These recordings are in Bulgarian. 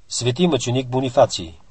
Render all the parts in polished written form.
Свети мъченик Бонифаций.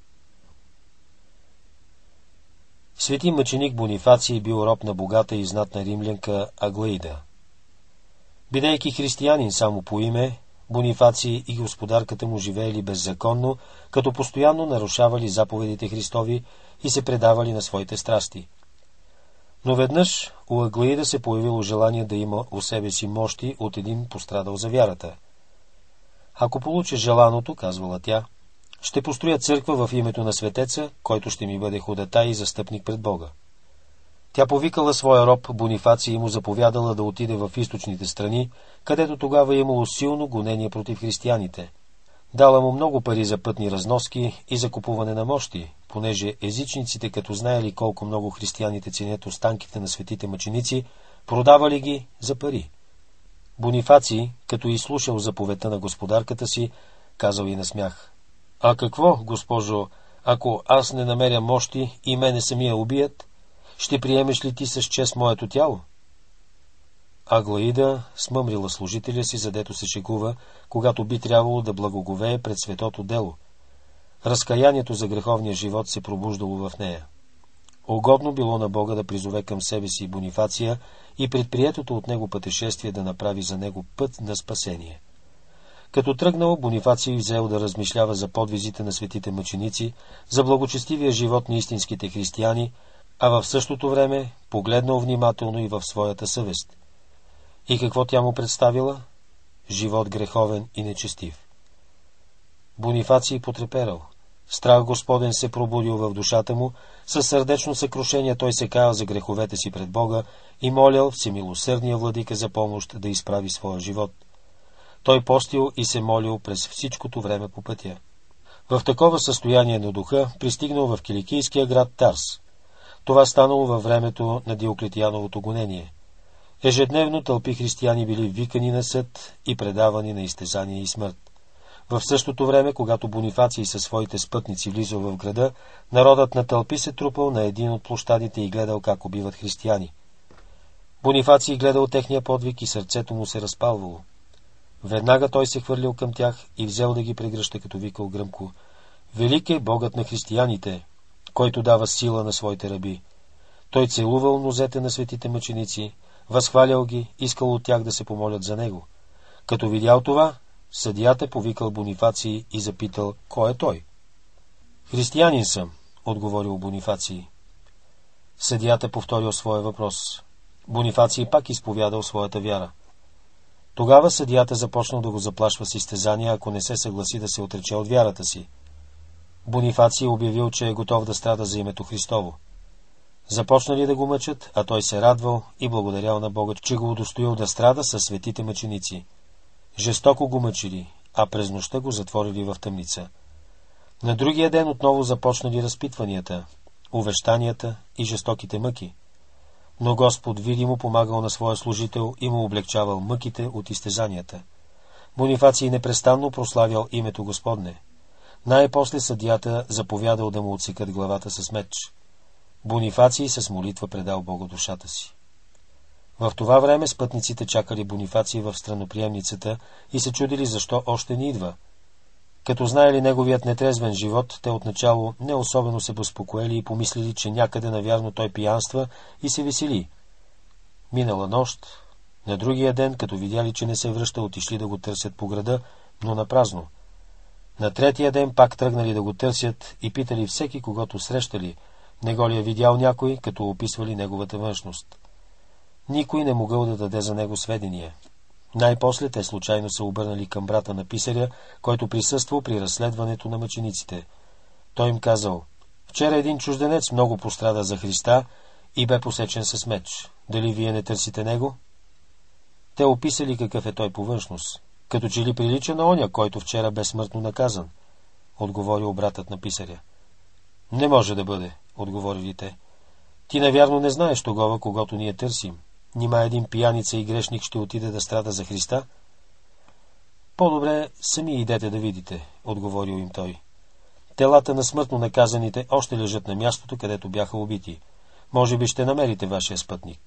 Свети мъченик Бонифаций бил роб на богата и знатна римлянка Аглаида. Бидейки християнин само по име, Бонифаций и господарката му живеели беззаконно, като постоянно нарушавали заповедите Христови и се предавали на своите страсти. Но веднъж у Аглаида се появило желание да има у себе си мощи от един пострадал за вярата. Ако получа желаното, казвала тя, ще построя църква в името на светеца, който ще ми бъде ходатай и застъпник пред Бога. Тя повикала своя роб Бонифаций и му заповядала да отиде в източните страни, където тогава е имало силно гонение против християните. Дала му много пари за пътни разноски и за купуване на мощи, понеже езичниците, като знаели колко много християните ценят останките на светите мъченици, продавали ги за пари. Бонифаций, като изслушал заповедта на господарката си, казал и насмях: „А какво, госпожо, ако аз не намеря мощи и мене самия убият, ще приемеш ли ти с чест моето тяло?“ Аглаида смъмрила служителя си, задето се шегува, когато би трябвало да благоговее пред светото дело. Разкаянието за греховния живот се пробуждало в нея. Угодно било на Бога да призове към себе си Бонифация и предприетото от него пътешествие да направи за него път на спасение. Като тръгнал, Бонифаций взел да размишлява за подвизите на светите мъченици, за благочестивия живот на истинските християни, а в същото време погледнал внимателно и в своята съвест. И какво тя му представила? Живот греховен и нечестив. Бонифаций потреперал. Страх Господен се пробудил в душата му, със сърдечно съкрушение той се каял за греховете си пред Бога и молял всемилосърдния владика за помощ да изправи своя живот. Той постил и се молил през всичкото време по пътя. В такова състояние на духа пристигнал в киликийския град Тарс. Това станало във времето на Диоклетияновото гонение. Ежедневно тълпи християни били викани на съд и предавани на изтезание и смърт. В същото време, когато Бонифаций със своите спътници влизал в града, народът на тълпи се трупал на един от площадите и гледал как убиват християни. Бонифаций гледал техния подвиг и сърцето му се разпалвало. Веднага той се хвърлил към тях и взел да ги прегръща, като викал гръмко: „Велик е Богът на християните, който дава сила на своите раби!“ Той целувал нозете на светите мъченици, възхвалял ги, искал от тях да се помолят за него. Като видял това, съдията повикал Бонифаций и запитал кой е той. „Християнин съм“, отговорил Бонифаций. Съдията повторил своя въпрос. Бонифаций пак изповядал своята вяра. Тогава съдията започнал да го заплашва с изтезания, ако не се съгласи да се отрече от вярата си. Бонифаций обявил, че е готов да страда за името Христово. Започнали да го мъчат, а той се радвал и благодарял на Бога, че го удостоил да страда със светите мъченици. Жестоко го мъчили, а през нощта го затворили в тъмница. На другия ден отново започнали разпитванията, увещанията и жестоките мъки. Но Господ видимо помагал на своя служител и му облегчавал мъките от изтезанията. Бонифаций непрестанно прославял името Господне. Най-после съдията заповядал да му отсекат главата с меч. Бонифаций с молитва предал Бога душата си. В това време спътниците чакали Бонифаций в страноприемницата и се чудили защо още не идва. Като знаели неговият нетрезвен живот, те отначало не особено се безпокоели и помислили, че някъде навярно той пиянства и се весели. Минала нощ, на другия ден, като видяли, че не се връща, отишли да го търсят по града, но напразно. На третия ден пак тръгнали да го търсят и питали всеки, когото срещали, не го ли е видял някой, като описвали неговата външност. Никой не могъл да даде за него сведения. Най-после те случайно се обърнали към брата на писаря, който присъствал при разследването на мъчениците. Той им казал: „Вчера един чужденец много пострада за Христа и бе посечен с меч. Дали вие не търсите него?“ Те описали какъв е той по външност, като че ли прилича на оня, който вчера бе смъртно наказан. Отговорил братът на писаря. „Не може да бъде“, отговорили те. „Ти навярно не знаеш тогова, когато ние търсим. Нима един пияница и грешник ще отиде да страда за Христа?“ „По-добре сами идете да видите“, отговорил им той. „Телата на смъртно наказаните още лежат на мястото, където бяха убити. Може би ще намерите вашия спътник.“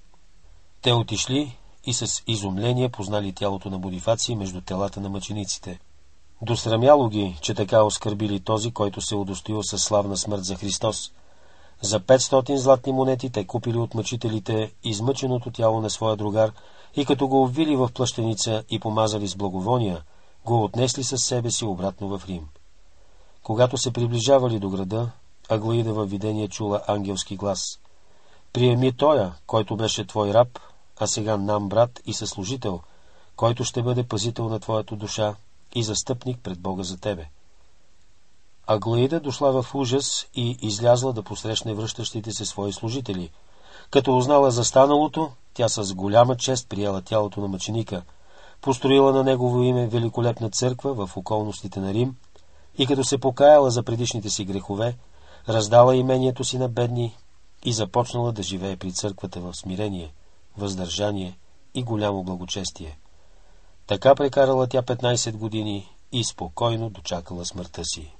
Те отишли и с изумление познали тялото на Бонифаций между телата на мъчениците. Досрамяло ги, че така оскърбили този, който се удостоил със славна смърт за Христос. За 500 златни монети те купили от мъчителите измъченото тяло на своя другар и като го обвили в плащеница и помазали с благовония, го отнесли със себе си обратно в Рим. Когато се приближавали до града, Аглаида във видение чула ангелски глас: „Приеми тоя, който беше твой раб, а сега нам брат и съслужител, който ще бъде пазител на твоята душа и застъпник пред Бога за тебе.” Аглаида дошла в ужас и излязла да посрещне връщащите се свои служители. Като узнала за станалото, тя с голяма чест приела тялото на мъченика, построила на негово име великолепна църква в околностите на Рим и като се покаяла за предишните си грехове, раздала имението си на бедни и започнала да живее при църквата в смирение, въздържание и голямо благочестие. Така прекарала тя 15 години и спокойно дочакала смъртта си.